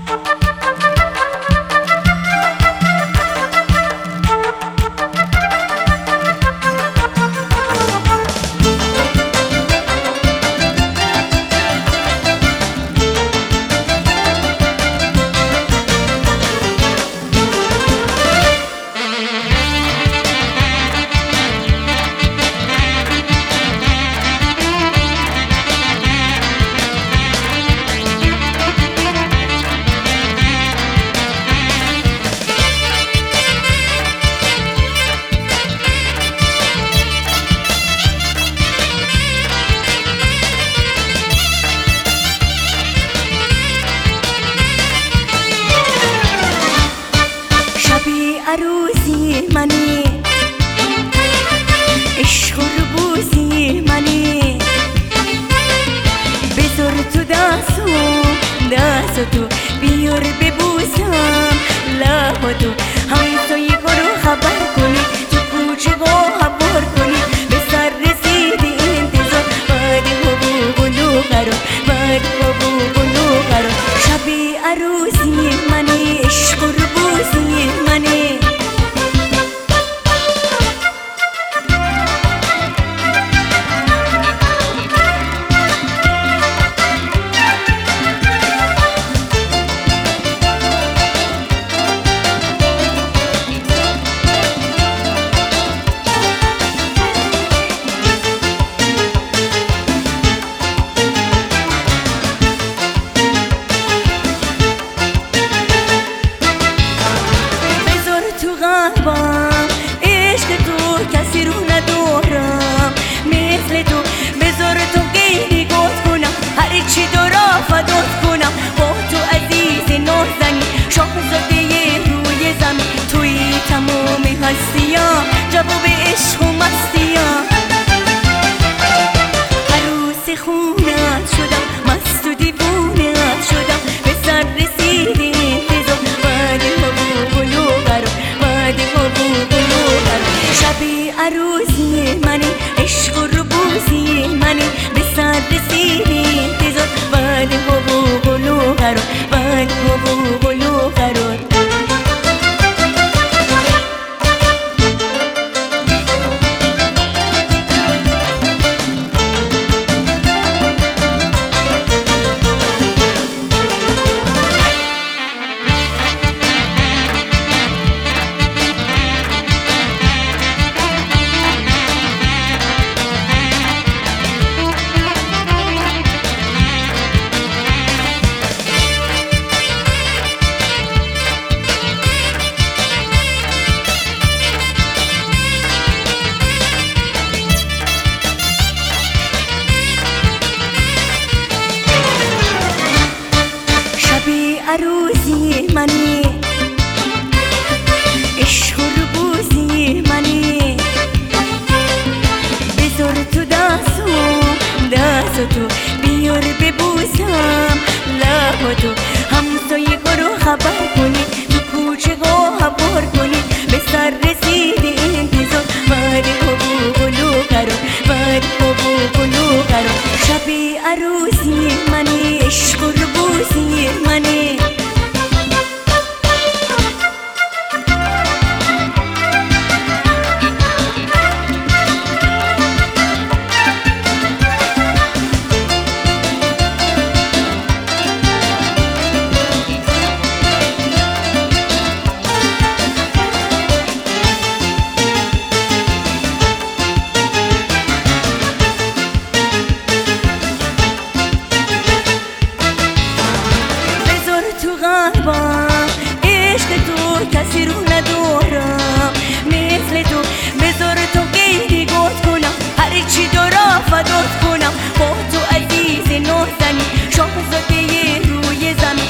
عروسی منی، عشق و ربوسی منی، بذار تو دستو بیار ببوسم لباتو، همسایه برو خبر کنی، تو کوچه با خبر کنی، به سر رسیدی انتظار، بعد حبوب و لو قرار، بعد حبوب و لو قرار. شبی عروسی منی، عشق و ربوسی منی. عشق تو کسی رو ندارم مثل تو، بذار تو غیری گفت کنم، هر چی دارم فدات کنم، با تو عزیز نازنی، شاهزاده روی زمین، توی تمام هستیم، جواب عشق و مستیم. عروس خونت شدم، مست و دیوونت شدم، به سر رسیدی انتظار، بعد حبوب و لو قرار، بعد حبوب و لو قرار. شبی عروسی منی، عشق و ربوسی منی، به سر رسیدی انتظار، بعد حبوب و لو قرار، بعد حبوب و لو قرار. عروسی منی، عشق و ربوسی منی، بذار تو دستو بیار ببوسم لباتو، همسایه برو خبر کنی، تو کوچه ها خبر کنی، به سر رسیدی انتظار، بعد حبوب و لو قرار، بعد حبوب و لو قرار. شبی عروسی منی، عشق و ربوسی منی. عشق تو کسی رو ندارم مثل تو، بذار تو غیری گفت کنم، هر چی دارم فدات کنم، با تو عزیز نازنی، شاهزاده روی زمین،